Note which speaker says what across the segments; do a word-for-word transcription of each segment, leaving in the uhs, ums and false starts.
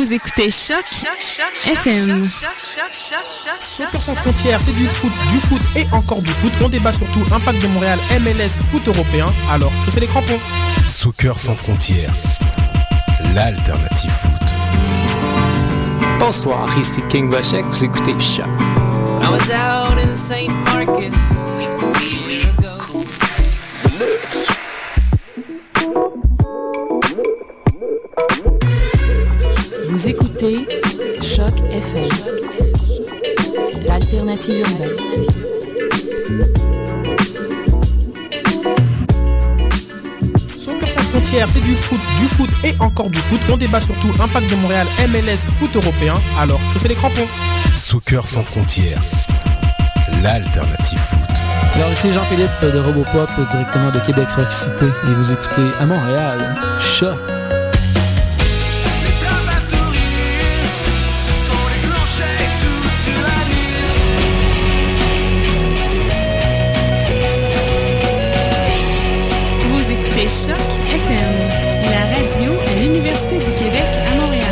Speaker 1: Vous écoutez Choc F M.
Speaker 2: Soccer sans frontières, c'est du foot, du foot et encore du foot. On débat surtout Impact de Montréal, M L S, foot européen. Alors, chaussez les crampons.
Speaker 3: Soccer sans frontières, l'alternative foot.
Speaker 4: Bonsoir, ici King Bochek, vous écoutez Choc. I was out in Saint Marcus.
Speaker 1: Vous écoutez Choc F M, l'alternative urbaine.
Speaker 2: Soccer sans frontières, c'est du foot, du foot et encore du foot. On débat surtout Impact de Montréal, M L S, foot européen. Alors, chaussez les crampons.
Speaker 3: Soccer sans frontières, l'alternative foot.
Speaker 5: Alors ici Jean-Philippe de Robopop, directement de Québec Rock City, et vous écoutez à Montréal, Choc.
Speaker 1: Choc F M, la radio à l'Université du Québec à Montréal.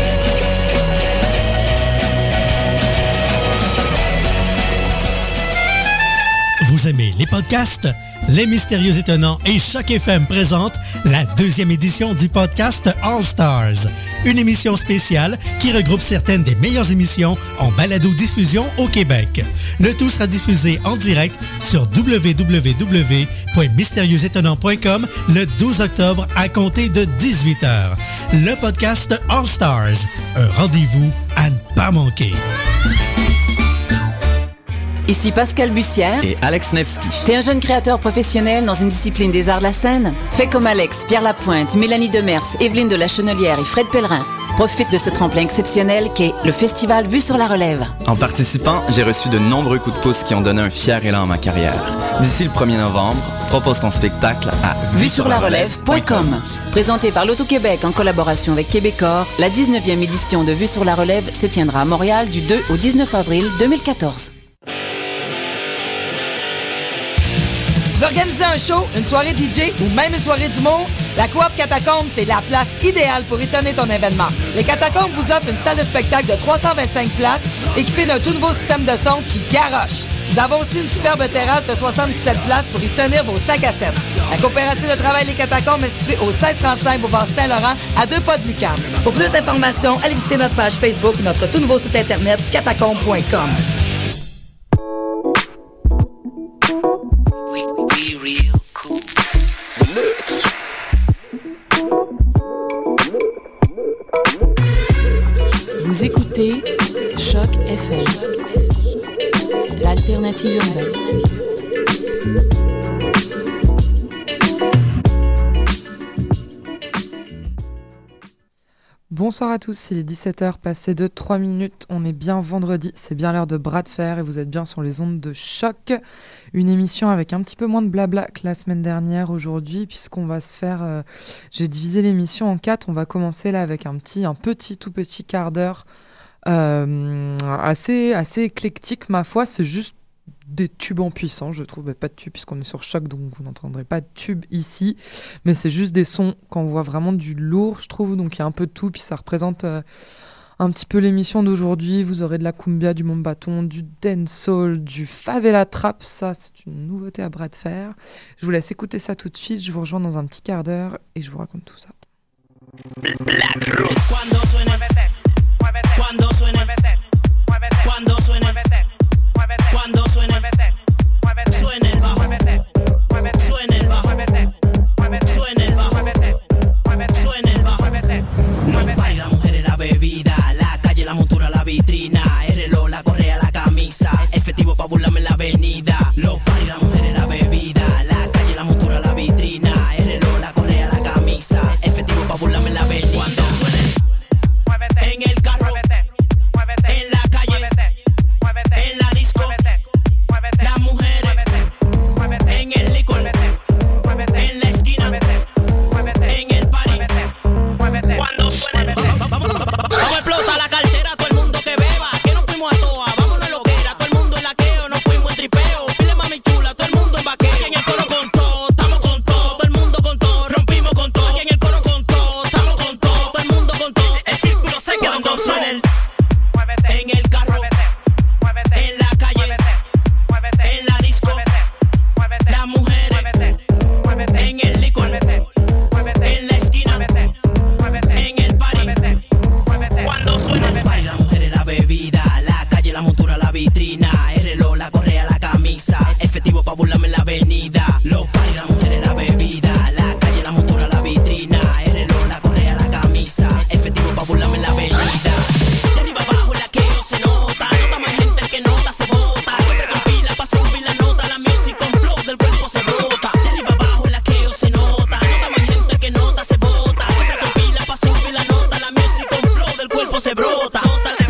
Speaker 6: Vous aimez les podcasts? Les Mystérieux Étonnants et Choc F M présentent la deuxième édition du podcast All Stars, une émission spéciale qui regroupe certaines des meilleures émissions en balado-diffusion au Québec. Le tout sera diffusé en direct sur w w w point mystérieux étonnants point com le douze octobre à compter de dix-huit heures. Le podcast All Stars, un rendez-vous à ne pas manquer.
Speaker 7: Ici Pascal Bussière
Speaker 8: et Alex Nevsky.
Speaker 7: T'es un jeune créateur professionnel dans une discipline des arts de la scène? Fais comme Alex, Pierre Lapointe, Mélanie Demers, Evelyne de la Chenelière et Fred Pellerin. Profite de ce tremplin exceptionnel qu'est le festival Vue sur la Relève.
Speaker 8: En participant, j'ai reçu de nombreux coups de pouce qui ont donné un fier élan à ma carrière. D'ici le premier novembre, propose ton spectacle à vue sur la relève point com.
Speaker 7: Présenté par l'Auto-Québec en collaboration avec Québecor, la dix-neuvième édition de Vue sur la Relève se tiendra à Montréal du deux au dix-neuf avril deux mille quatorze.
Speaker 9: Tu veux organiser un show, une soirée D J ou même une soirée d'humour? La Coop Catacombes, c'est la place idéale pour étonner ton événement. Les Catacombes vous offrent une salle de spectacle de trois cent vingt-cinq places équipée d'un tout nouveau système de son qui garoche. Nous avons aussi une superbe terrasse de soixante-dix-sept places pour y tenir vos cinq à sept. La coopérative de travail Les Catacombes est située au seize trente-cinq boulevard Saint-Laurent à deux pas de l'U Q A M. Pour plus d'informations, allez visiter notre page Facebook ou notre tout nouveau site internet catacombes point com.
Speaker 1: Vous écoutez Choc F M, l'alternative urbaine.
Speaker 10: Bonsoir à tous, il est dix-sept heures passées de trois minutes, on est bien vendredi, c'est bien l'heure de bras de fer et vous êtes bien sur les ondes de Choc. Une émission avec un petit peu moins de blabla que la semaine dernière aujourd'hui, puisqu'on va se faire... Euh, j'ai divisé l'émission en quatre, on va commencer là avec un petit, un petit, tout petit quart d'heure euh, assez, assez éclectique ma foi, c'est juste des tubes en puissance, je trouve, mais pas de tubes puisqu'on est sur Choc, donc vous n'entendrez pas de tubes ici, mais c'est juste des sons qu'on voit vraiment du lourd, je trouve, donc il y a un peu de tout, puis ça représente euh, un petit peu l'émission d'aujourd'hui. Vous aurez de la cumbia, du mont-bâton, du dancehall, du favela trap, ça c'est une nouveauté à bras de fer. Je vous laisse écouter ça tout de suite, je vous rejoins dans un petit quart d'heure et je vous raconte tout ça.
Speaker 11: Black Room. Cuando suene, cuando suene, cuando suene, cuando suene, suene el bajo, suene el bajo, suene el bajo, suene el bajo. No baila la mujer en la bebida, la calle, la montura, la vitrina, el reloj, la correa, la camisa, efectivo pa' burlarme en la avenida. Los paris, la mujer en la bebida, la calle, la montura, la vitrina, el reloj, la correa, la camisa, efectivo pa' burlarme en la avenida. Cuando suene en el carro, en la calle, en la disco, las mujeres, en el licor, en la esquina, en el party. Cuando suene, vamos a explotar la cartera, todo el mundo que beba, que nos fuimos a toa, vámonos lo que era, todo el mundo en la queo, nos fuimos en tripeo, pile mami Cuando suena el en el carro, en la calle, en la disco, las mujeres, en el licor, en la esquina, en el party. Cuando suena el party, la mujer, la bebida, la calle, la montura, la vitrina, el reloj, la correa, la camisa, efectivo pa' burlarme en la avenida. Los party, la mujer, la bebida, la calle, la montura, la vitrina, el reloj, la correa, la camisa, efectivo pa' burlarme en la avenida. De arriba abajo el laqueo se nota, nota más gente el que nota se bota. Siempre con pila pa' subir la nota, la music con flow del cuerpo se brota. De arriba abajo el laqueo se nota, nota más gente el que nota se bota. Siempre con pila pa' subir la nota, la music con flow del cuerpo se brota.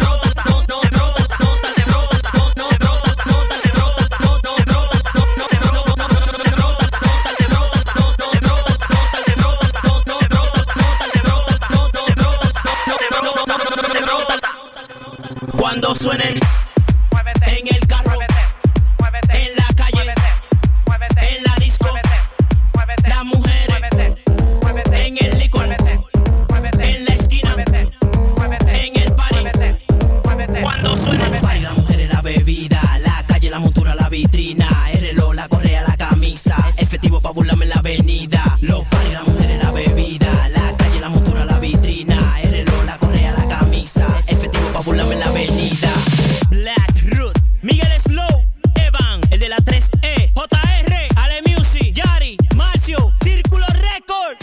Speaker 11: Cuando suenen en el carro, en la calle, en la disco, las mujeres, en el licor, en la esquina, en el party. Cuando suena el party, la mujer, la bebida, la calle, la montura, la vitrina, el reloj, la correa, la camisa, efectivo pa' burlarme en la avenida. Los party, la mujer, la bebida, la calle, la montura, la vitrina, el reloj, la correa, la camisa, efectivo pa' burlarme en la avenida. Black Root, Miguel Slow, Evan, el de la tres E, J R, Ale Music, Yari, Marcio, Círculo Record.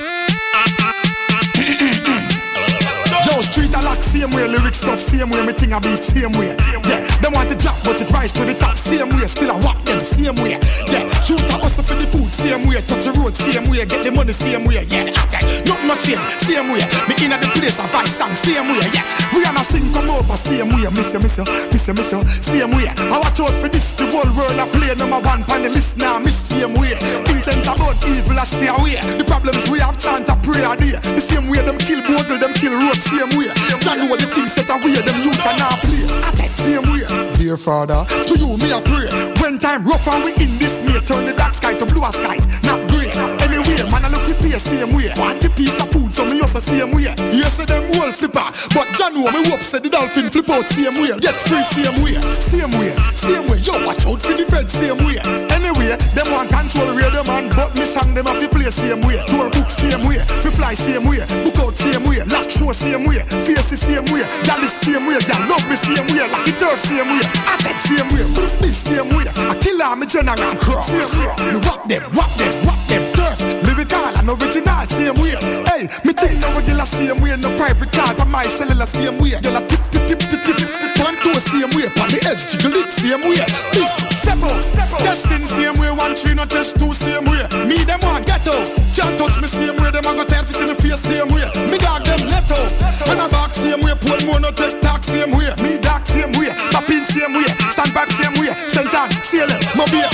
Speaker 12: Yo, street a lock same way, lyric stuff same way, me thing a beat same way. Yeah, them want to drop but it rise to the top same way, still a walk them same way. Yeah, shoot a hustle for the food same way, touch the road same way, get the money same way. Yeah, attack, nothing no change same way. Me in at the place a vice song same way. Yeah, we are not sing come over same way. Miss you, miss you, miss you, miss you, same way. I watch out for this, the whole world I play number one pan the list now, miss same way. Things sense about evil I stay away. The problems we have chant a prayer there. The same way them kill Bodle, them kill road same way. John know the things set away, them youth are now play. Attack same way. Dear Father, to you me I pray. When time rough and we in this may turn the dark sky to bluer skies, not grey. Anyway, man I look the pay same way. Want the piece of food, so me also same way. Yes, say them whole flipper, but John know me hope say the dolphin flip out same way. Gets free same way, same way, same way. Yo, watch out for the fed same way. Anyway, them want control radio man, but me song them have to play same way. Tour book same way, me fly same way, book out same way, lock show same way, face the same way, gal is same way, gal love me same way, like the turf same way, attack same way, put this same way. I kill her, me general cross. Me whop them, whop them, whop them, turf. Lyrical and original same way. Hey, me think now we get same way, no private car, but my cellular same way. Gal a tip, tip, tip, tip, tip. One two same way, on the edge jiggle it same way. This step out, testing same way, one three no test two same way. Me them want get out, can't touch me same way. Them a go tear fi see me face same way. Me dog them let out, and a back same way. Put more no take talk same way. Me dog same way, tap in same way, stand back same way. Sentan, seal it, no beer.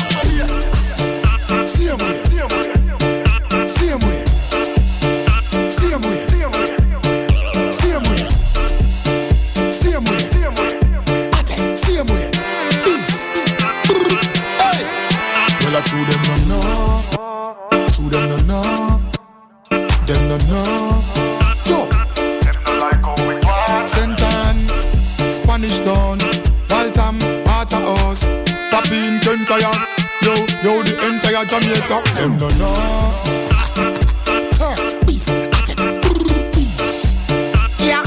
Speaker 12: Same way, same way, same way, same way, same way, attack same way. This, hey, well I chew them no no, chew them no no, them no no. Yo, them no like how we want. Sentan, Spanish Town, Waltham, Waterhouse, Tapin, Kentaya. Yo, yo, the entire Jamaica, them no know. Turf, peace, attack, peace. Yeah.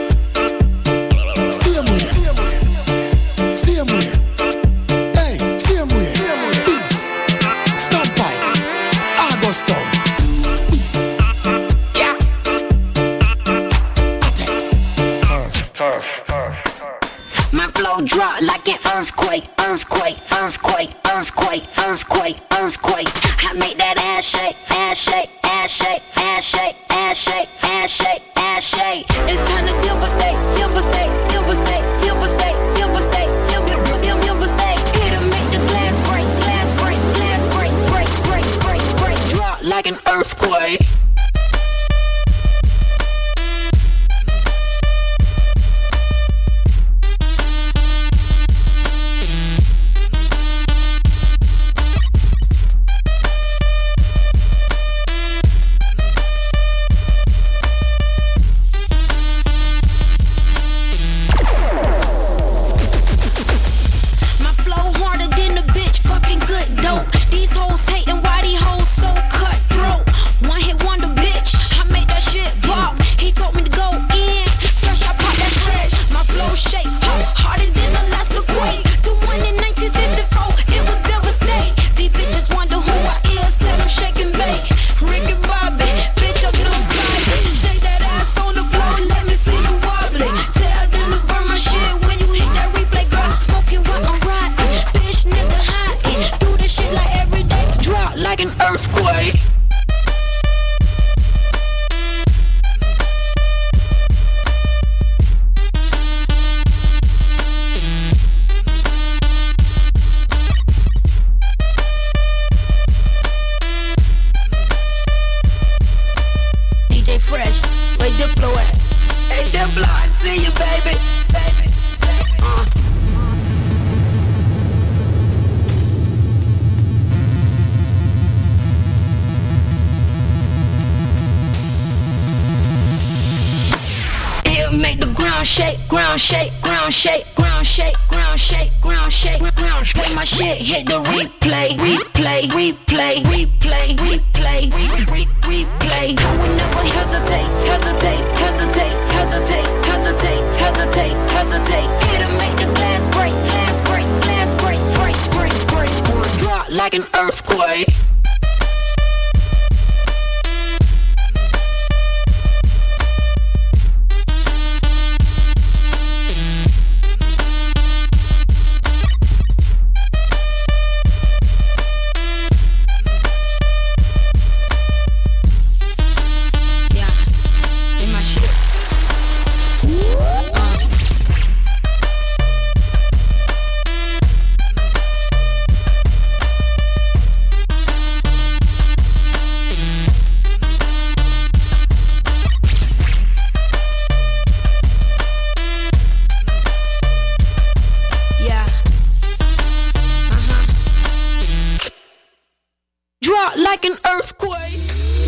Speaker 12: Same way, same way. Hey, same way. Peace. Stand by. August Town. Peace. Yeah. Attack. Turf, turf, turf.
Speaker 13: My flow drop like an earthquake, earthquake, earthquake, earthquake, earthquake, earthquake. I make that ass shake, ass shake, ass shake, ass shake, ass shake, ass shake, ass shake. It's time to devastate, devastate, devastate, devastate, devastate, devastate, devastate. It'll make the glass break, glass break, glass break, break, break, break, break. Drop like an earthquake. I see you, baby, baby. Uh. It'll make the ground shake, ground shake, ground shake, ground shake, ground shake, ground shake, ground shake. When my shit hit the replay, replay, replay, replay, replay, replay, replay. I would never hesitate, hesitate, hesitate, hesitate, hesitate, hesitate, hesitate. It'll make the glass break, glass break, glass break, break, break, break, break. Drop like an earthquake. Like an earthquake.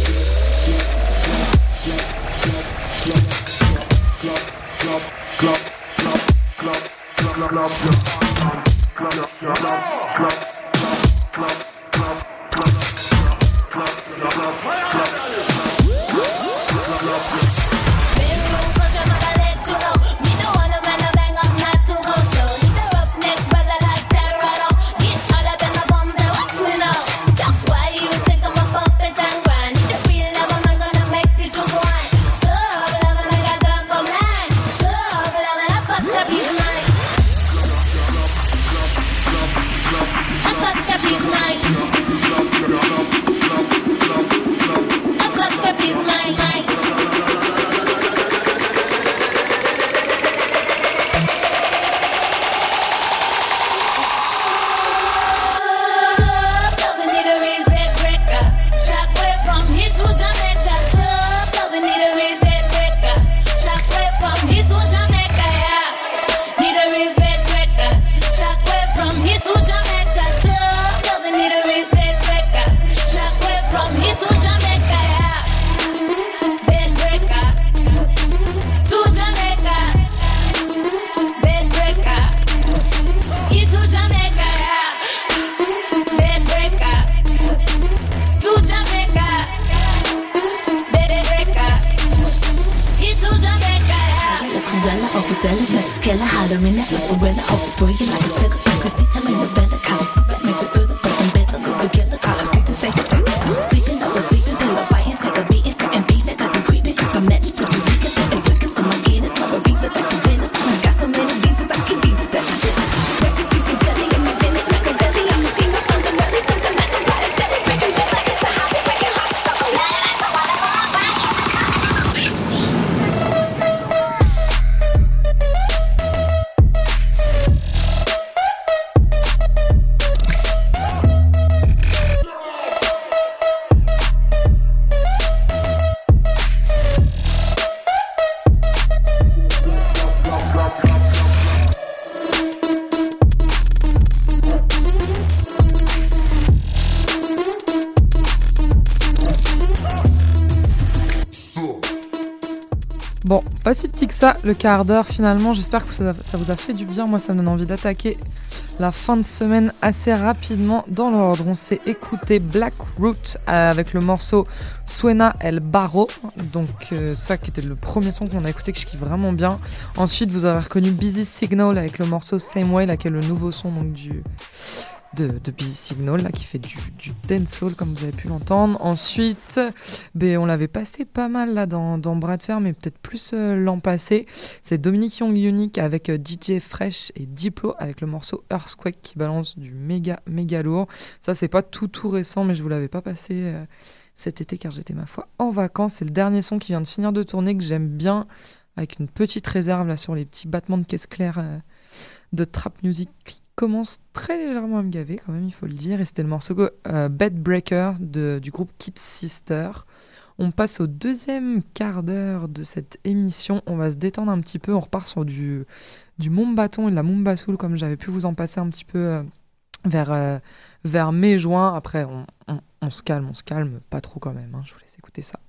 Speaker 10: Bon, pas si petit que ça, le quart d'heure finalement. J'espère que ça, ça vous a fait du bien. Moi, ça me donne envie d'attaquer la fin de semaine assez rapidement dans l'ordre. On s'est écouté Black Root avec le morceau Suena El Barro. Donc euh, ça qui était le premier son qu'on a écouté que je kiffe vraiment bien. Ensuite, vous avez reconnu Busy Signal avec le morceau Same Way, là qui est le nouveau son donc du... De, de Busy Signal, là, qui fait du, du dancehall, comme vous avez pu l'entendre. Ensuite, ben, on l'avait passé pas mal là dans, dans Bras de Fer, mais peut-être plus euh, l'an passé. C'est Dominique Young Unique avec euh, D J Fresh et Diplo avec le morceau Earthquake qui balance du méga, méga lourd. Ça, c'est pas tout, tout récent, mais je vous l'avais pas passé euh, cet été car j'étais, ma foi, en vacances. C'est le dernier son qui vient de finir de tourner que j'aime bien, avec une petite réserve là sur les petits battements de caisse claire euh, de trap music qui commence très légèrement à me gaver quand même, il faut le dire. Et c'était le morceau euh, Bed Breaker de, du groupe Kid Sister. On passe au deuxième quart d'heure de cette émission. On va se détendre un petit peu. On repart sur du, du Mombaton et de la Mumba Soul, comme j'avais pu vous en passer un petit peu euh, vers, euh, vers mai-juin. Après, on, on, on se calme, on se calme. Pas trop quand même. Hein. Je vous laisse écouter ça.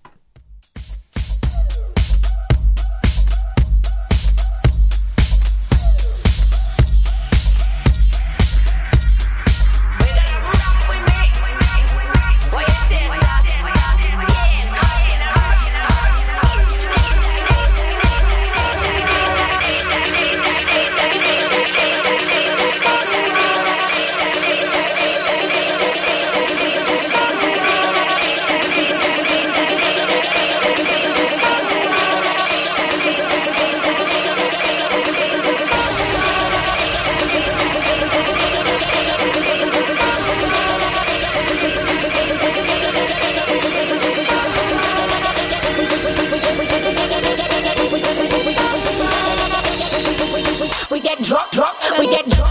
Speaker 13: We get drunk, drunk, we get drunk.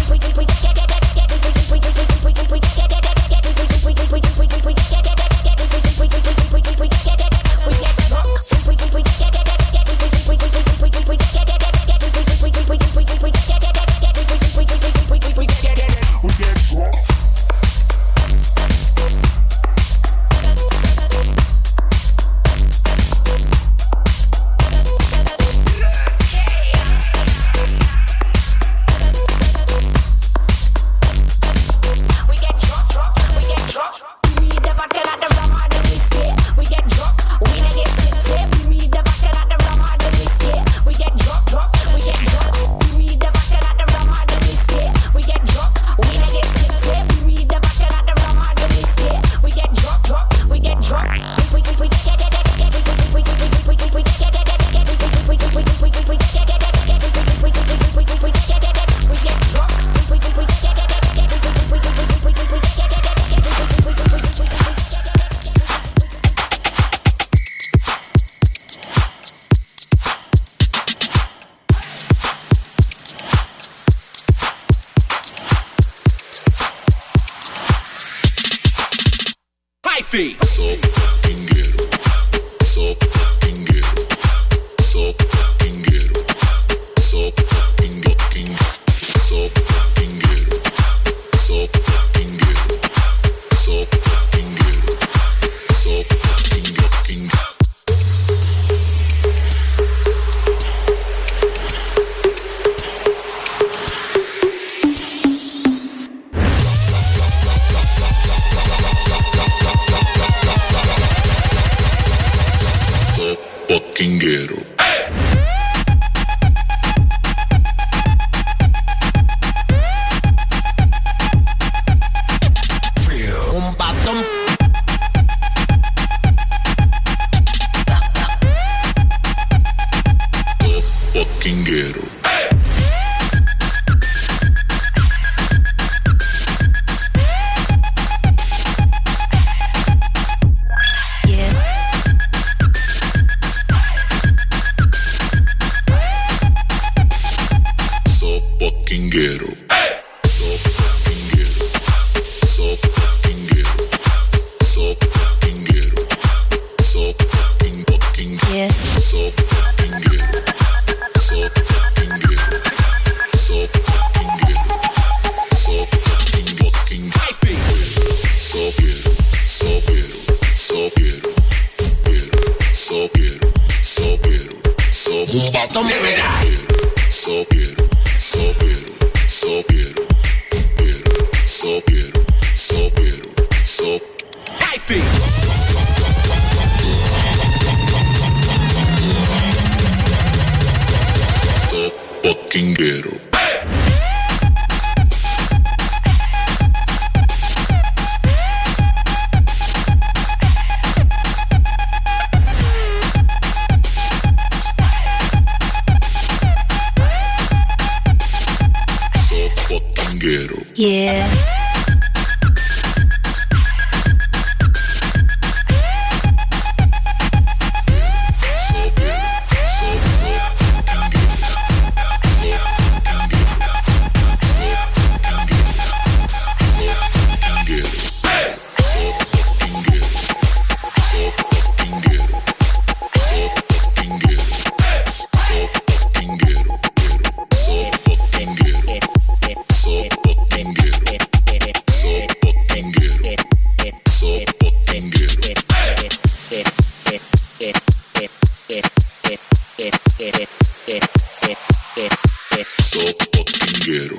Speaker 14: Hyphy. So fucking ghetto. So fucking ghetto. So fucking ghetto. So fucking fucking. So fucking ghetto. So fucking ghetto. So fucking ghetto. So fucking fucking. Fucking ghetto.
Speaker 15: Un patón.
Speaker 14: Fucking ghetto. Fucking ghetto. So fucking ghetto. So fucking ghetto. So fucking ghetto. So fucking fucking.
Speaker 13: Yes.
Speaker 14: So fucking ghetto. So fucking ghetto. So fucking ghetto. So fucking fucking. Hyphy. So ghetto. So ghetto. So ghetto. Ghetto. So ghetto. So ghetto. So ghetto. So ghetto. So ghetto, so ghetto, ghetto, so ghetto, so ghetto, so hyphy. So fucking ghetto. Ghetto.
Speaker 13: Yeah.
Speaker 14: So fucking Sopotinguero.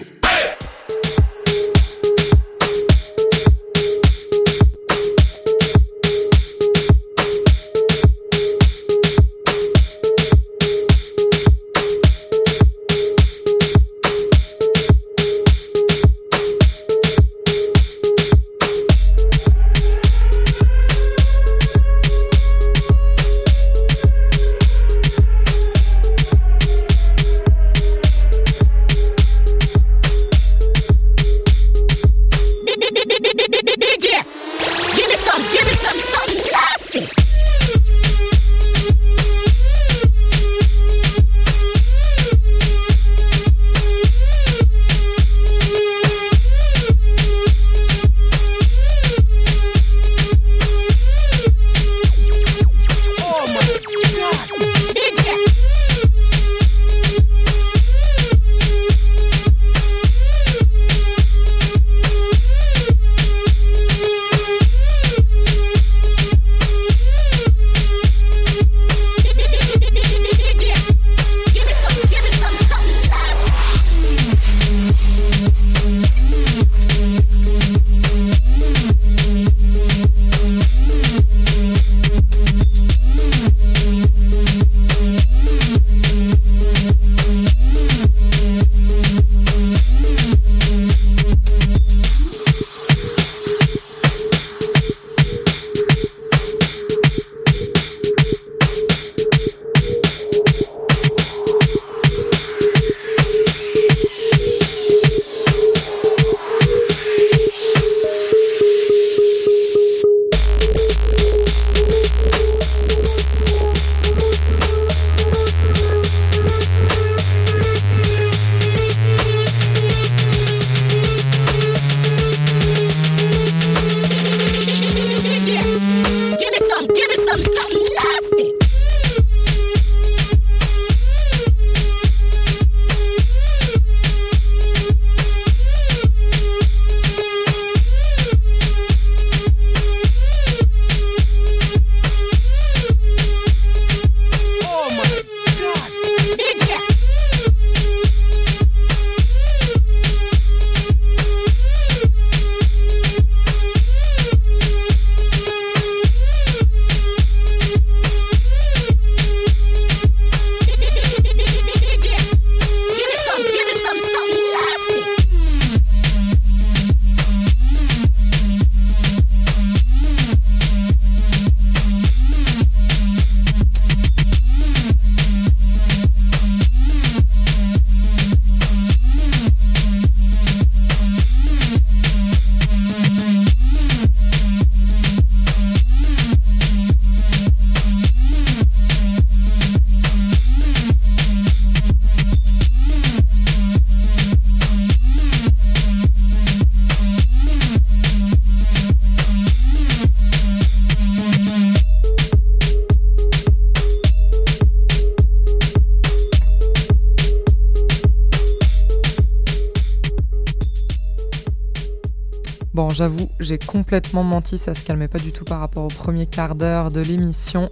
Speaker 10: Bon, j'avoue, j'ai complètement menti, ça se calmait pas du tout par rapport au premier quart d'heure de l'émission.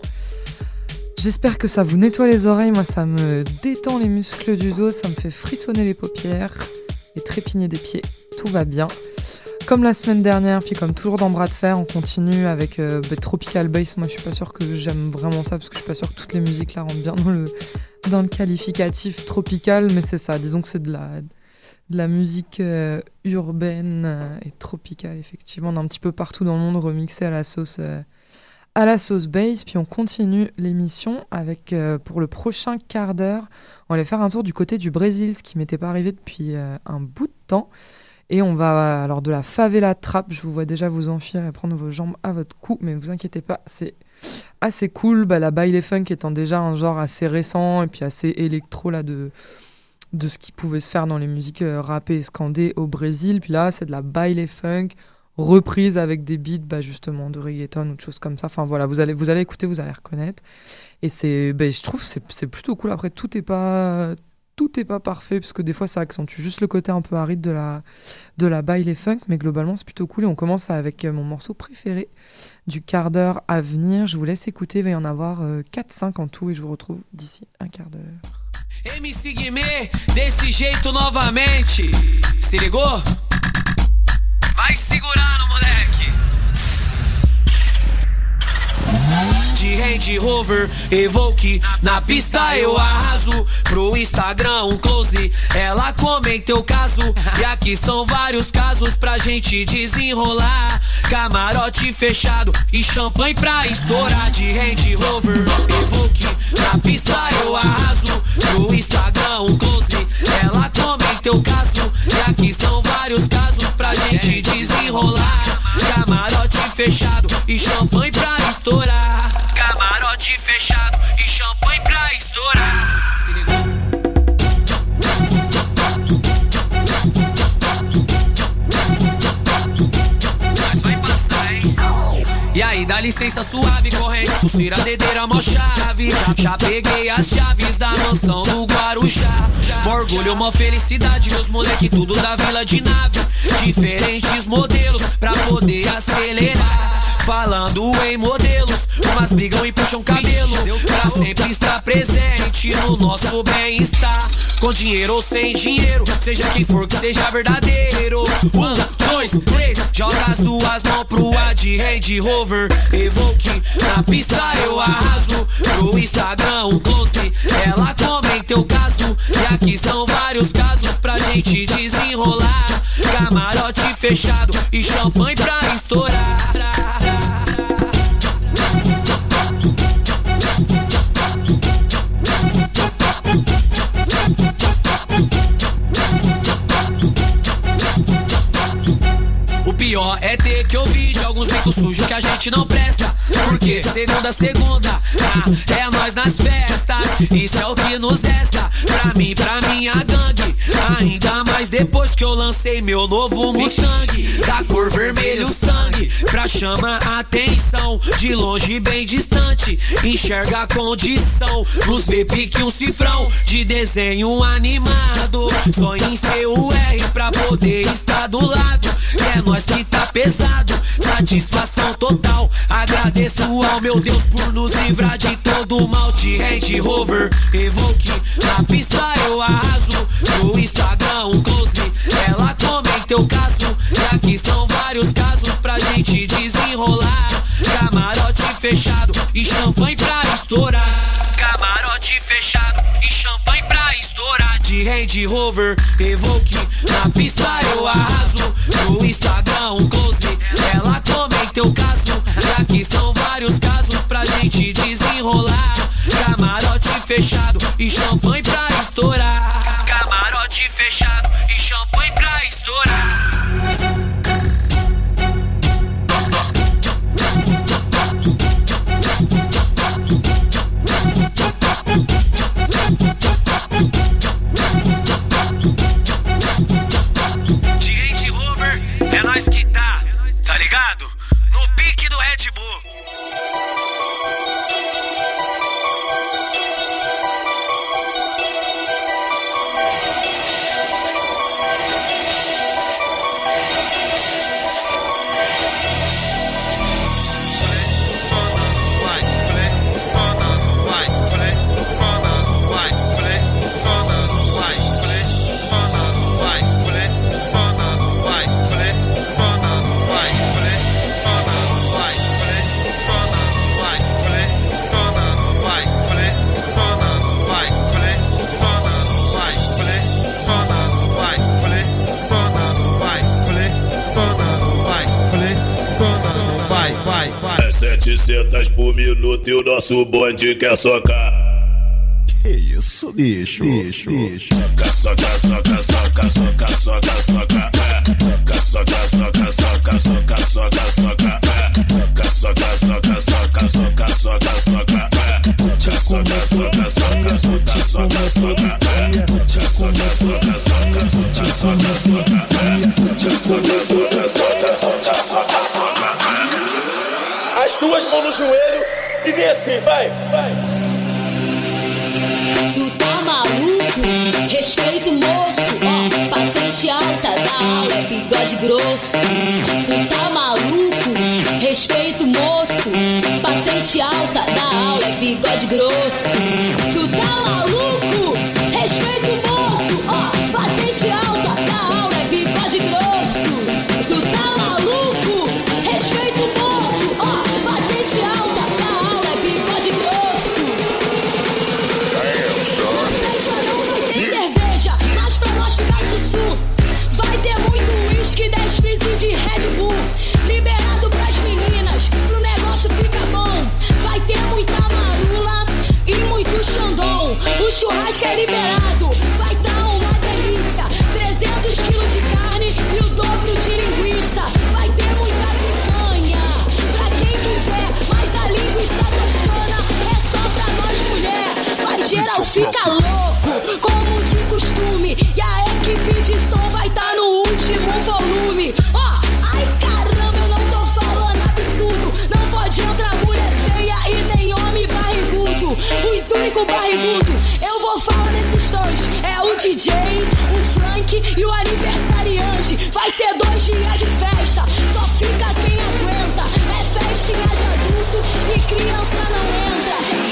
Speaker 10: J'espère que ça vous nettoie les oreilles, moi ça me détend les muscles du dos, ça me fait frissonner les paupières et trépigner des pieds, tout va bien. Comme la semaine dernière, puis comme toujours dans Bras de Fer, on continue avec euh, bah, Tropical Bass. Moi je suis pas sûre que j'aime vraiment ça, parce que je suis pas sûre que toutes les musiques là rentrent bien dans le, dans le qualificatif tropical, mais c'est ça, disons que c'est de la... de la musique euh, urbaine euh, et tropicale, effectivement. On est un petit peu partout dans le monde remixé à la sauce, euh, à la sauce bass. Puis on continue l'émission avec, euh, pour le prochain quart d'heure, on va aller faire un tour du côté du Brésil, ce qui m'était pas arrivé depuis euh, un bout de temps. Et on va, alors de la favela trap, je vous vois déjà vous enfuir et prendre vos jambes à votre cou, mais ne vous inquiétez pas, c'est assez cool. Bah, la baile funk étant déjà un genre assez récent et puis assez électro là de... de ce qui pouvait se faire dans les musiques euh, rappées et scandées au Brésil. Puis là, c'est de la baile funk reprise avec des beats bah, justement de reggaeton ou de choses comme ça. Enfin voilà, vous allez, vous allez écouter, vous allez reconnaître. Et c'est, bah, je trouve que c'est, c'est plutôt cool. Après, tout n'est pas, tout est pas parfait, parce que des fois, ça accentue juste le côté un peu aride de la, de la baile funk. Mais globalement, c'est plutôt cool. Et on commence avec mon morceau préféré du quart d'heure à venir. Je vous laisse écouter, il va y en avoir euh, quatre cinq en tout. Et je vous retrouve d'ici un quart d'heure.
Speaker 4: M C Guimê, desse jeito novamente. Se ligou? Vai segurando, moleque. De Range Rover, Evoque, na pista eu arraso. Pro Instagram um close, ela comenta o caso. E aqui são vários casos pra gente desenrolar. Camarote fechado e champanhe pra estourar. De Range Rover, Evoque, na pista eu arraso. Pro Instagram um close, ela comenta o caso. E aqui são vários casos pra gente desenrolar. Camarote fechado e champanhe pra estourar. Camarote fechado e champanhe pra estourar. Se ligou? Mas vai passar, hein? E aí, dá licença suave, corrente, pulseira, dedeira, mó chave. Já peguei as chaves da mansão do Guarujá. Mó orgulho, mó felicidade, meus moleque tudo da vila de nave. Diferentes modelos pra poder acelerar. Falando em modelos, umas brigam e puxam cabelo. Pra sempre estar presente no nosso bem-estar. Com dinheiro ou sem dinheiro, seja quem for que seja verdadeiro. Um, dois, três, joga as duas mãos pro ar. De Range Rover, Evoque, na pista eu arraso. Pro Instagram um close, ela comenta o caso. E aqui são vários casos pra gente desenrolar. Camarote fechado e champanhe pra estourar. O pior é ter que ouvir de alguns bicos sujos que a gente não presta. Porque segunda, segunda, ah, é nós nas festas. Isso é o que nos resta. Pra mim, pra minha gangue. Ainda mais depois que eu lancei meu novo Mustang. Da cor vermelho sangue, pra chamar a atenção. De longe bem distante, enxerga a condição. Nos vê pique um cifrão de desenho animado. Sonha em ser o R pra poder estar do lado. É nós que tá pesado, satisfação total. Agradeço ao meu Deus por nos livrar de todo mal. De Range Rover, Evoque, na pista eu arraso. No Instagram um close, ela comenta o caso. E aqui são vários casos pra gente desenrolar. Camarote fechado e champanhe pra estourar. Camarote fechado e champanhe pra estourar. De Range Rover, Evoque, na pista eu arraso. No Instagram um close, ela comenta o caso. E aqui são vários casos pra gente desenrolar. Camarote fechado e champanhe pra estourar. Camarote fechado e champanhe pra estourar. De Range Rover, é nós que tá, tá ligado? No pique do Red Bull.
Speaker 16: É setecentos por minuto e o nosso bonde quer socar.
Speaker 17: Que isso, bicho, bicho, bicho.
Speaker 16: Soca, soca, soca, soca, soca, soca, soca. Soca, soca, soca, soca, soca, soca, soca. Soca, soca, soca, soca, soca, soca, soca. Soca, soca, soca, soca, soca, soca, soca. Soca, soca, soca, soca, soca, soca, soca. Soca, soca, soca, soca, soca, soca, soca.
Speaker 18: As duas mãos no joelho e vem assim, vai, vai.
Speaker 19: Tu tá maluco? Respeito moço, ó, patente alta da aula é bigode grosso. Tu tá maluco? Respeito moço, patente alta da aula é bigode grosso. Tu tá maluco? Respeito povo barrigudo. Eu vou falar nesses dois. É o D J, o Frank e o aniversariante. Vai ser dois dias de festa, só fica quem aguenta. É festinha de adulto e criança não entra.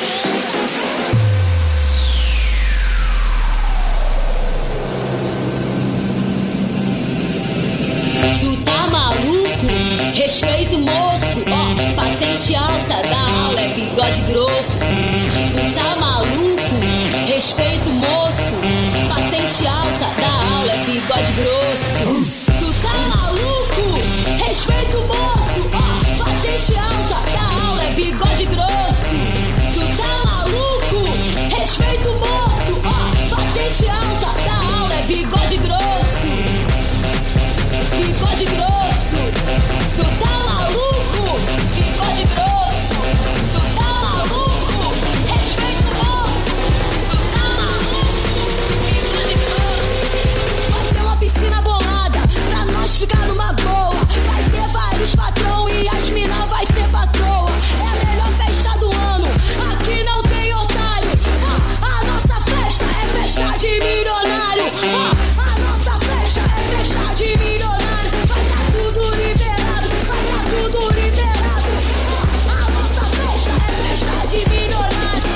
Speaker 19: Tu tá maluco? Respeito moço, ó, patente alta da aula é bigode grosso. Tu tá maluco? Respeito moço, patente alta da aula é bigode grosso. Tu tá maluco? Respeito moço, ó, patente alta da aula é bigode grosso. Tu tá maluco? Respeito moço, ó, patente alta da aula é bigode grosso. Bigode grosso, tu tá maluco? Bigode grosso, tu tá maluco? Respeito moço, tu tá maluco? Bigode grosso. Vai ter uma piscina bolada pra nós ficar numa boa. Vai ter vários patrão e as mina vai ser patroa. É a melhor festa do ano, aqui não tem otário. Ah, a nossa festa é festa de milionário. Ah, a nossa festa é festa de milionário. Tudo liberado, vai tá tudo liberado. A nossa festa é festa de milionário.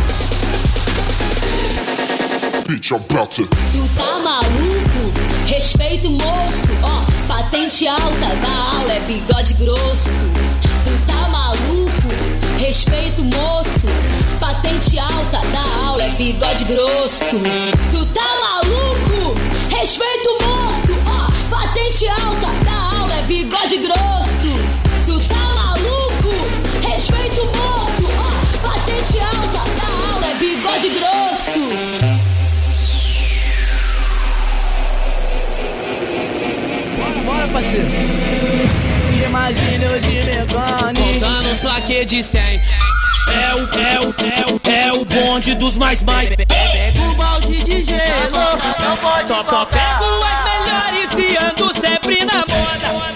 Speaker 14: Bitch, I'm about to.
Speaker 19: Tu tá maluco? Respeito moço, ó, patente alta da aula é bigode grosso. Tu tá maluco? Respeito moço, patente alta da aula é bigode grosso. Tu tá maluco? Respeito moço, ó, patente alta da aula é bigode grosso. Tu tá maluco? Respeito moço, ó, patente alta da aula é bigode grosso.
Speaker 11: Bora, bora, parceiro. Imagina eu de mecânico
Speaker 4: contando os plaquês de cem. É o, é o, é o, é o bonde dos mais mais.
Speaker 11: O balde de gelo não pode
Speaker 4: Só, só pego as melhores e ando sempre na moda.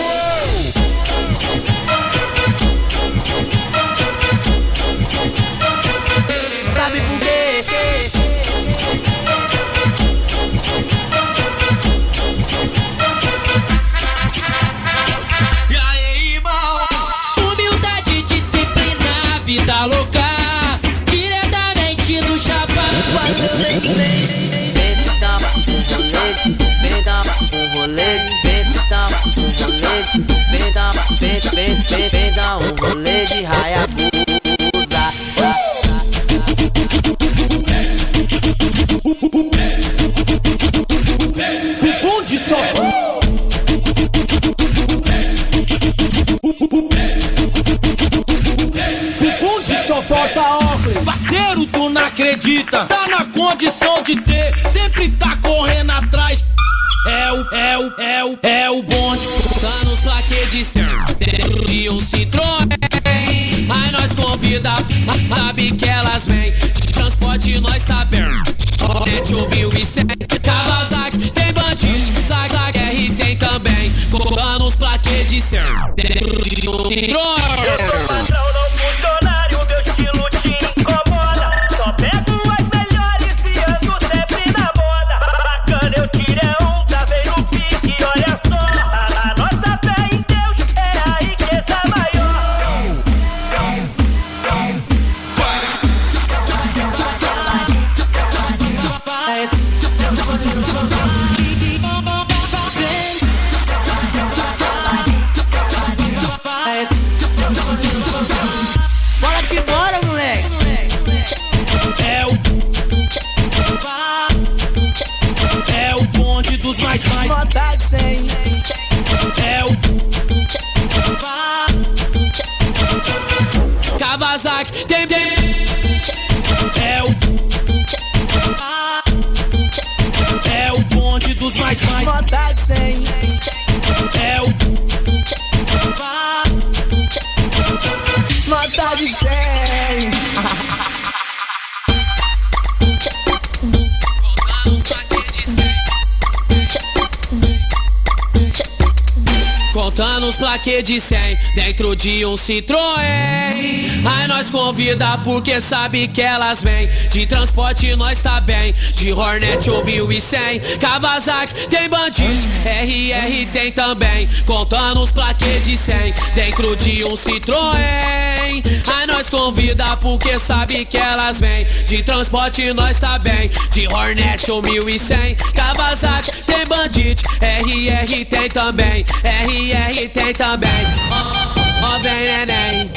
Speaker 11: Sabe por quê?
Speaker 4: E aí, irmão? Humildade, disciplina, vida louca, diretamente do chapéu.
Speaker 11: Vem, vem dar um rolê, vem dar um rolê, vem dar um rolê, vem dar, vem, vem, vem, vem dar um rolê de Hayabusa.
Speaker 4: Onde está? Onde está porta-óculos? Parceiro, tu não acredita? Tá na condição de ter, sempre tá correndo atrás. É o, é o, é o, é o bonde. Tá nos plaquês de cem de um Citroën. Aí nós convida, sabe que elas vêm. Transporte nós tá bem. Net um mil e cem. Kawasaki tem bandido, Zag Zag R tem também. Tá nos plaquês de cem de um Citroën.
Speaker 11: Eu sou patrão, não funcionário, meu estilo te incomoda. Só pego as melhores e ando sempre na moda. Bacana, eu tirei um, travei no pique, olha só. A, a nossa fé em Deus é a riqueza maior. Bora que bora, moleque.
Speaker 4: É o, é o bonde dos mais mais.
Speaker 11: Vontade sem.
Speaker 4: É o Kawasaki tem tem. É o é o bonde dos mais mais.
Speaker 11: Vontade sem.
Speaker 4: É o
Speaker 11: vontade sem.
Speaker 4: Conta nos plaquês de cem, dentro de um Citroën. Aí nós convida porque sabe que elas vêm. De transporte nós tá bem, de Hornet ou mil e cem. Kawasaki tem Bandit, R R tem também. Conta nos plaquês de cem, dentro de um Citroën. Aí nós convida porque sabe que elas vêm. De transporte nós tá bem, de Hornet ou mil e cem. Kawasaki tem Bandit, R R tem também. R R tem também. Oh, oh, vem neném.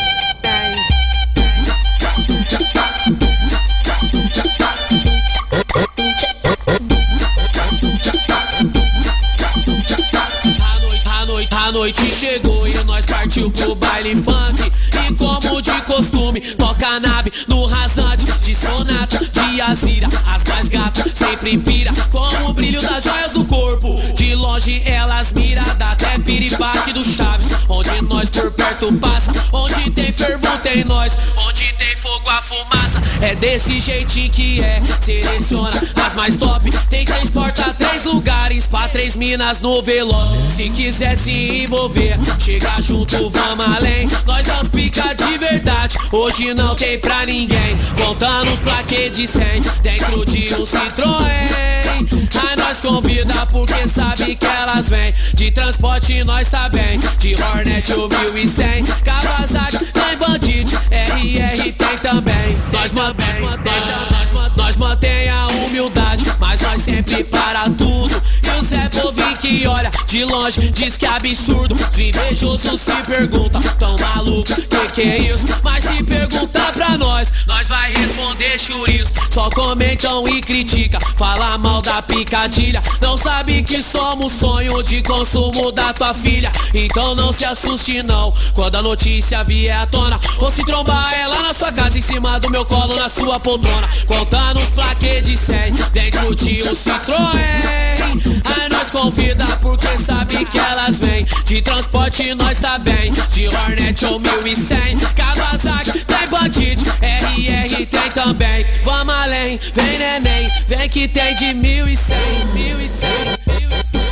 Speaker 4: A noite, a noite chegou e nós partiu pro baile funk. E como de costume, toca a nave no rasante. De Sonata, de Azira, as mais gatas sempre pira. Como o brilho das joias do corpo, de longe elas mira. Dá até piripaque do Chaves, onde nós por perto passa. Onde tem fervor tem nós, onde tem fogo a fumaça. É desse jeitinho que é, seleciona as mais top. Tem transporta três lugares pra três minas no velório. Se quiser se envolver, chega junto, vamos além. Nós é os pica de verdade, hoje não tem pra ninguém. Contando os plaquês de cem, dentro de um Citroën. Aí nós convida porque sabe que elas vêm. De transporte nós tá bem, de Hornet ou mil e cem. Kawasaki tem Bandit, R R tem também. Nós mantém, nós, nós, nós mantém a humildade, mas nós sempre para tudo. E o Zé Povinho que olha de longe diz que é absurdo. Os invejosos se perguntam, tão maluco, que que é isso? Mas se perguntar pra nós, nós vai responder chouriço. Só comentam e critica, fala mal da picadilha. Não sabe que somos sonho de consumo da tua filha. Então não se assuste não, quando a notícia vier à tona. Ou se trombar ela na sua casa, em cima do meu colo, na sua poltrona. Contando os plaquês de cem, dentro de um Citroën. Aí nós convida porque sabe que elas vêm. De transporte nós tá bem, de Hornet ou mil e cem. Kawasaki tem Bandit, R R tem também. Vamos além, vem neném, vem que tem de mil e cem. Mil e cem, mil e cem.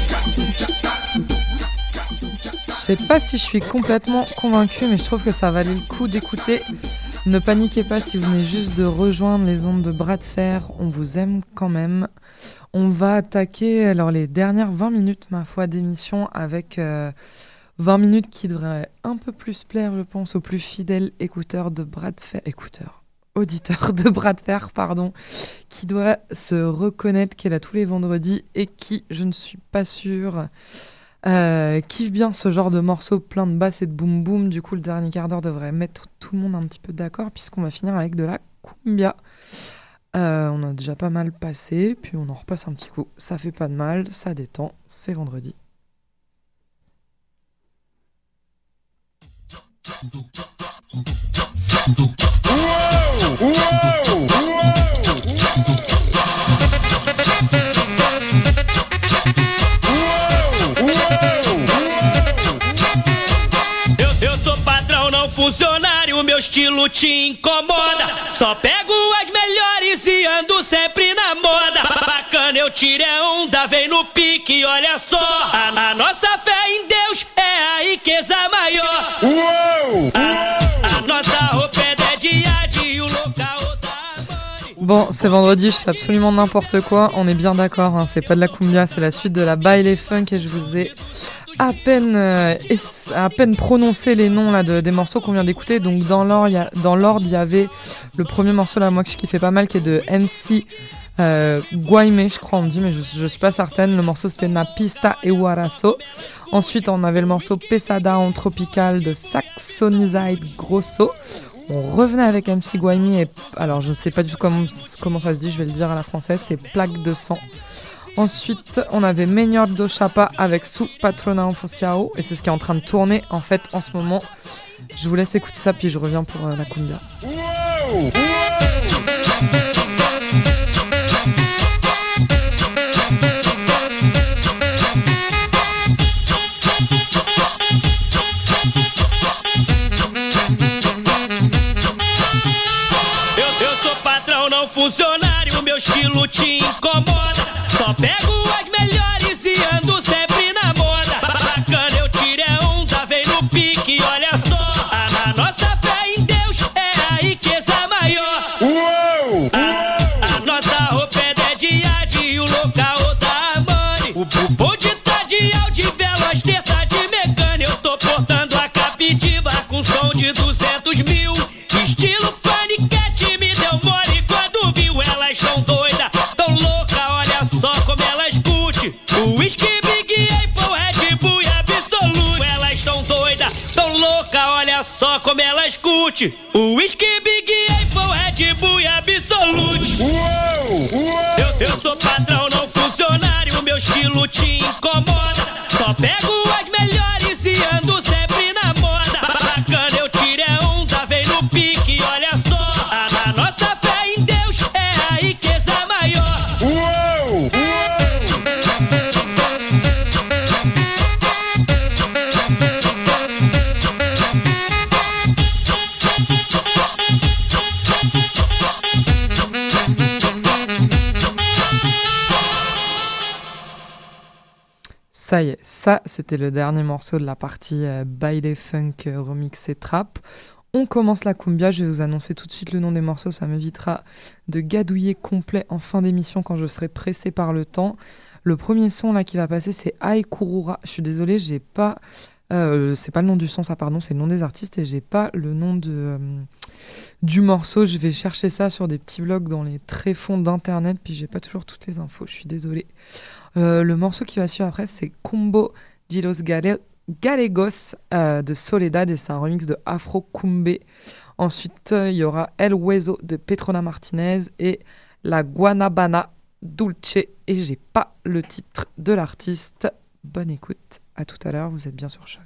Speaker 10: Je sais pas si je suis complètement convaincue, mais je trouve que ça valait le coup d'écouter. Ne paniquez pas si vous venez juste de rejoindre les ondes de Bras de Fer, on vous aime quand même. On va attaquer alors les dernières vingt minutes, ma foi, d'émission avec euh, vingt minutes qui devraient un peu plus plaire, je pense, aux plus fidèles écouteurs de Bras de Fer. Écouteurs, auditeurs de Bras de Fer, pardon, qui doit se reconnaître qu'elle a tous les vendredis et qui, je ne suis pas sûre, euh, kiffe bien ce genre de morceaux plein de basses et de boum boum. Du coup, le dernier quart d'heure devrait mettre tout le monde un petit peu d'accord puisqu'on va finir avec de la cumbia. Euh, on a déjà pas mal passé, puis on en repasse un petit coup. Ça fait pas de mal, ça détend, c'est vendredi.
Speaker 19: Uou, uou, uou. Eu, eu sou patrão, não funcionário, meu estilo te incomoda. Só pego as melhores e ando sempre na moda. Bacana, eu tirei onda, vem no pique, olha só. A, a nossa fé em Deus é a riqueza maior. Uou, a, a nossa roupa é de Diade e o local tá.
Speaker 10: Bon, c'est vendredi, je fais absolument n'importe quoi, on est bien d'accord, hein, c'est pas de la cumbia, c'est la suite de la baile funk et je vous ai à peine, euh, à peine prononcé les noms là, de, des morceaux qu'on vient d'écouter. Donc dans l'ordre, il y a, dans l'ordre, il y avait le premier morceau là, moi que je kiffais pas mal, qui est de M C euh, Guayme, je crois on me dit, mais je, je suis pas certaine. Le morceau c'était Na Pista e Huarazo. Ensuite on avait le morceau Pesada en Tropical de Saxonizide Grosso. On revenait avec M C Guayme et alors je ne sais pas du tout comment, comment ça se dit, je vais le dire à la française, c'est Plaque de sang. Ensuite, on avait Menor do Chapa avec Su Patrona Oficiao et c'est ce qui est en train de tourner en fait en ce moment. Je vous laisse écouter ça puis je reviens pour euh, la cumbia. Wow, wow.
Speaker 11: Funcionário, meu estilo te incomoda. Só pego as melhores e ando sempre na moda. Bacana, eu tirei
Speaker 4: de duzentos mil. Estilo paniquete, me deu mole quando viu. Elas tão doida, tão louca, olha só como elas curte. O whisky, Big Apple, Red Bull e Absolute. Elas tão doida, tão louca, olha só como elas curte. O whisky, Big Apple, Red Bull e Absolute. Eu, eu sou patrão, não funcionário, meu estilo te incomoda. Só pego as melhores e ando sempre na moda. Bacana, eu tiro é onda, vem no pique, olha só. A nossa fé em Deus é a riqueza maior. Uou!
Speaker 10: Ça y est, ça c'était le dernier morceau de la partie euh, Baile Funk euh, remix et trap. On commence la cumbia, je vais vous annoncer tout de suite le nom des morceaux, ça m'évitera de gadouiller complet en fin d'émission quand je serai pressé par le temps. Le premier son là qui va passer c'est Ai Kurura, je suis désolée, j'ai pas... Euh, c'est pas le nom du son ça pardon, c'est le nom des artistes et j'ai pas le nom de, euh, du morceau. Je vais chercher ça sur des petits blogs dans les tréfonds d'internet puis j'ai pas toujours toutes les infos, je suis désolée. Euh, le morceau qui va suivre après, c'est Combo de los Gale- Galegos euh, de Soledad et c'est un remix de Afro Cumbe. Ensuite, il euh, y aura El Hueso de Petrona Martinez et La Guanabana Dulce. Et j'ai pas le titre de l'artiste. Bonne écoute, à tout à l'heure, vous êtes bien sur Choc.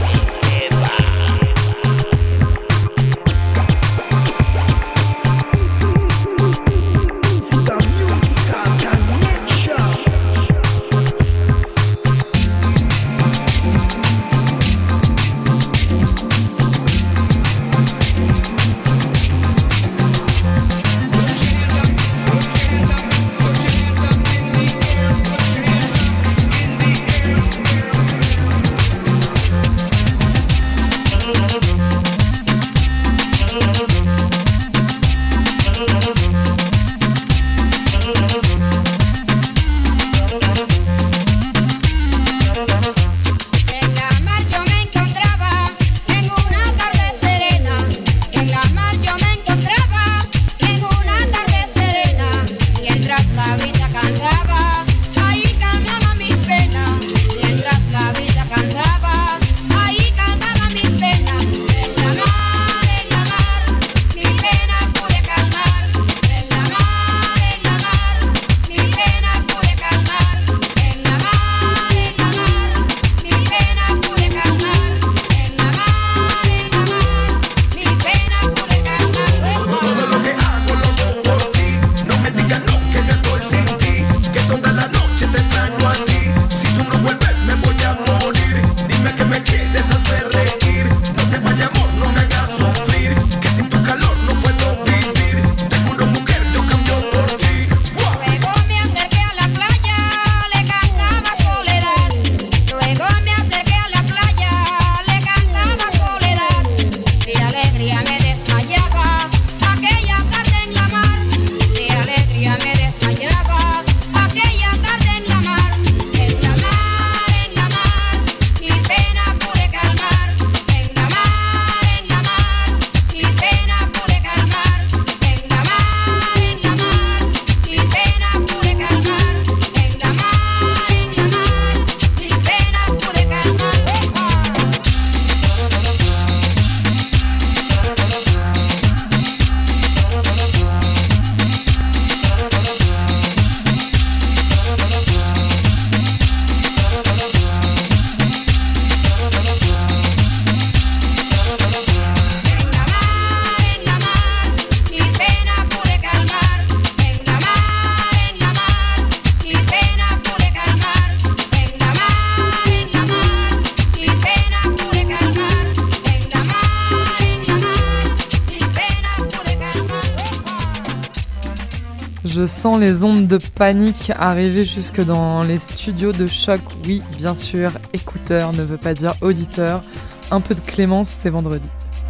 Speaker 19: Sepa.
Speaker 10: Je sens les ondes de panique arriver jusque dans les studios de Choc. Oui, bien sûr, écouteur ne veut pas dire auditeur. Un peu de clémence, c'est vendredi.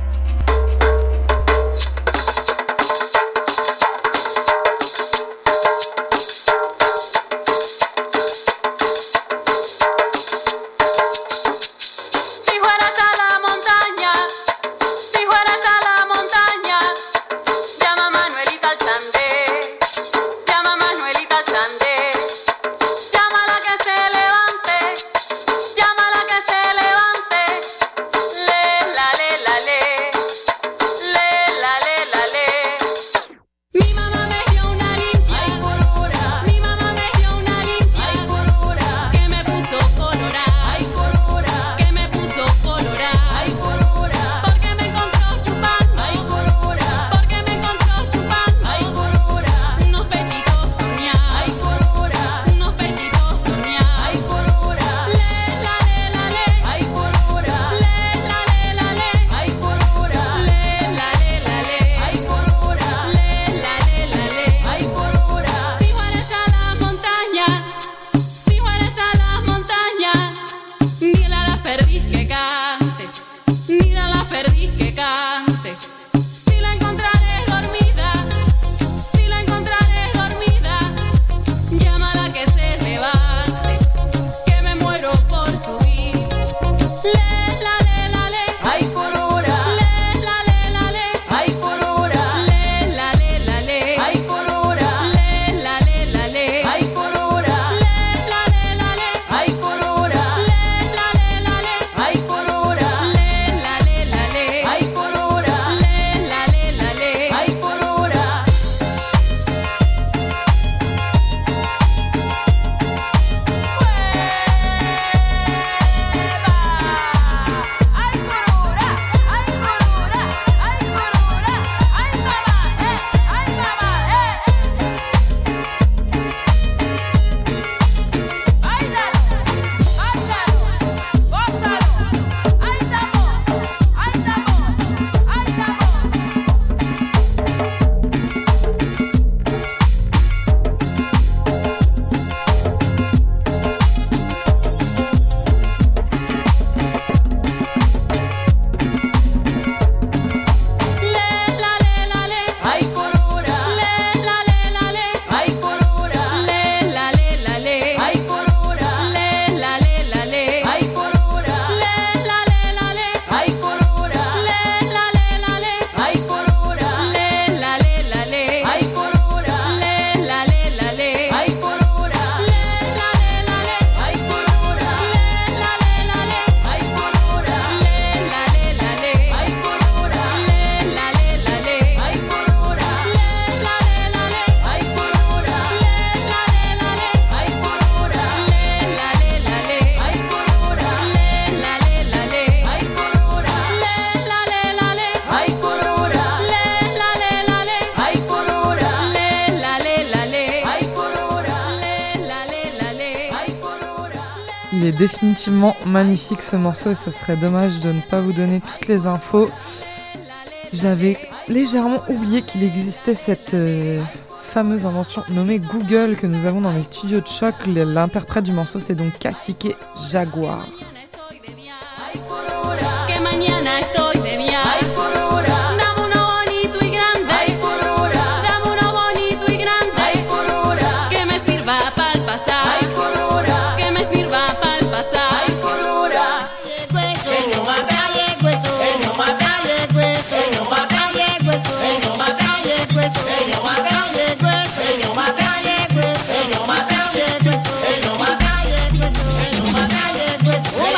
Speaker 10: Il est définitivement magnifique ce morceau et ça serait dommage de ne pas vous donner toutes les infos. J'avais légèrement oublié qu'il existait cette euh, fameuse invention nommée Google que nous avons dans les studios de Choc. L'interprète du morceau c'est donc Cacique Jaguar.
Speaker 19: Señor,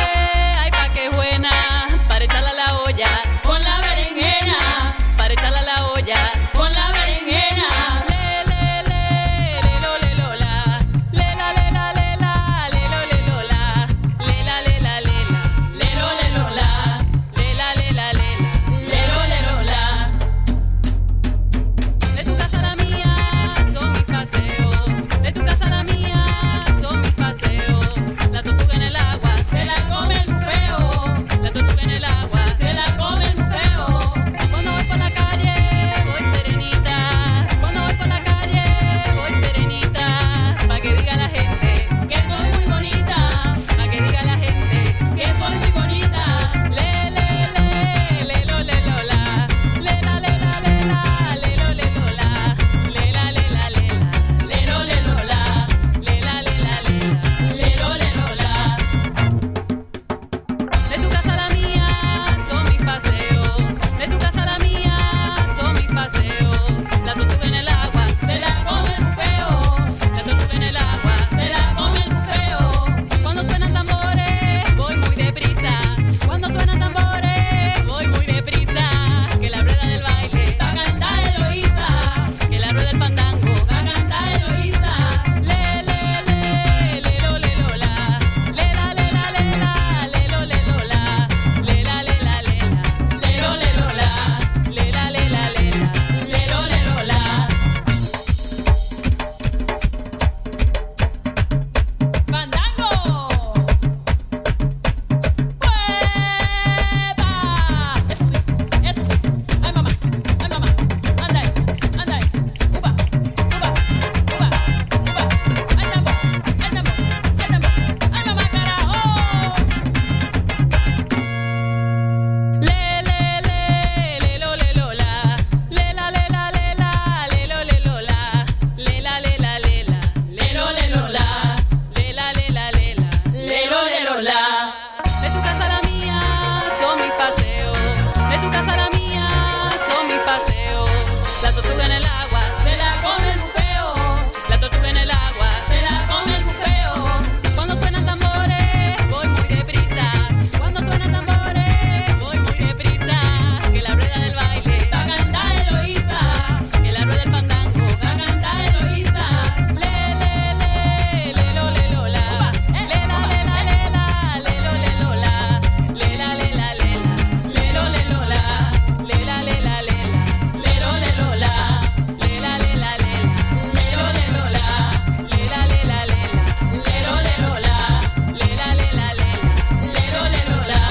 Speaker 19: tortuga en el agua se la come el bufeo. La tortuga en el agua se la come el bufeo. Cuando suenan tambores, voy muy deprisa. Cuando suenan tambores, voy muy deprisa. Que la rueda del baile va a cantar Eloísa. Que la rueda del fandango va a cantar Eloísa. Le, le, le, le, lo, le, lo, la. Le, la, le, la, le, la, le, lo, le, lo, la. Le, la, le, la, le, la. Le, lo, le, lo, la. Le, la, le, la, le, la. Le, lo, le, lo, la. Le, la, le, la, le, la. Le, lo, le, lo, la. Le, la, le, la, le, la. Le, lo, le, lo, la. Le, la, le, la, le, la. Le, lo, le, lo, la.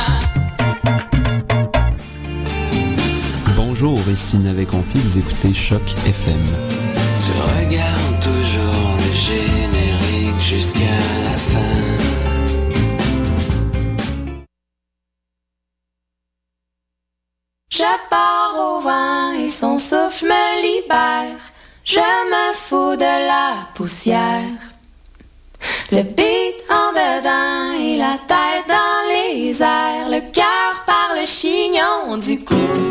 Speaker 20: Bonjour, ici Navet Confi, vous écoutez Choc F M.
Speaker 21: Tu regardes toujours le générique jusqu'à la fin.
Speaker 22: Je pars au vent et son souffle me libère. Je me fous de la poussière. Le beat en dedans et la tête dans les airs. Le cœur par le chignon du cou.